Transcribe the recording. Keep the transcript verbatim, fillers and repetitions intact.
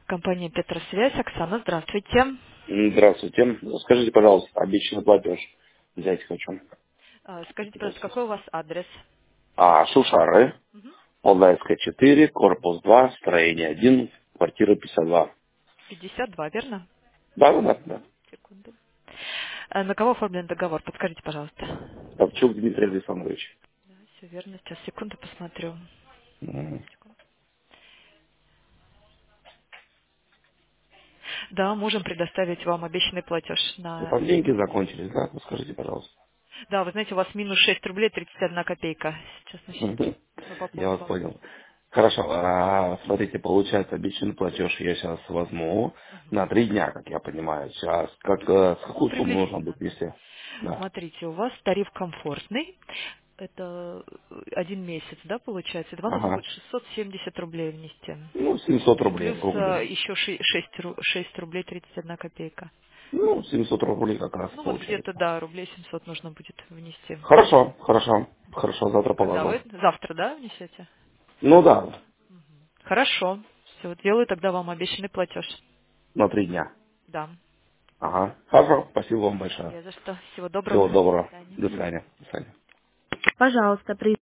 Компания Петросвязь. Оксана, здравствуйте. Здравствуйте. Скажите, пожалуйста, обещанный платеж взять хочу. А, Скажите, пожалуйста, какой у вас адрес? А, Шушары, Мгм. Алдайская четыре, корпус два, строение один, квартира пятьдесят два. пятьдесят два, верно? Да, да, да, да. Мгм. Секунду. А На кого оформлен договор? Подскажите, пожалуйста. Ковчук Дмитрий Александрович. Да, все верно. Сейчас, секунду, посмотрю. М. Да, можем предоставить вам обещанный платеж Ну, на... там деньги закончились, да? Ну, скажите, пожалуйста. Да, вы знаете, у вас минус шесть рублей тридцать одна копейка сейчас на счету. Мгм. Мы Я пополним вас вам. понял. Хорошо, а, смотрите, получается, обещанный платеж я сейчас возьму на Мгм. три дня, как я понимаю. Сейчас, как, э, с Ну, какую сумму нужно приблизительно, будет да. вести? Да. Смотрите, у вас тариф комфортный. Это э, один месяц, да, получается? Это вам нужно Ага. будет шестьсот семьдесят рублей внести. Ну, семьсот И рублей плюс рублей. э, еще шесть рублей тридцать одна копейка. Ну, семьсот рублей как раз Ну вот где-то, получается. да, рублей семьсот нужно будет внести. Хорошо, хорошо, хорошо, завтра Когда положу. вы? Завтра, да, внесете? Ну да, Хорошо. Все, делаю тогда вам обещанный платеж. на три дня. Да. Ага. Хорошо, спасибо вам большое. Не за что. Всего доброго. Всего До доброго. свидания. До свидания. До свидания. Пожалуйста, при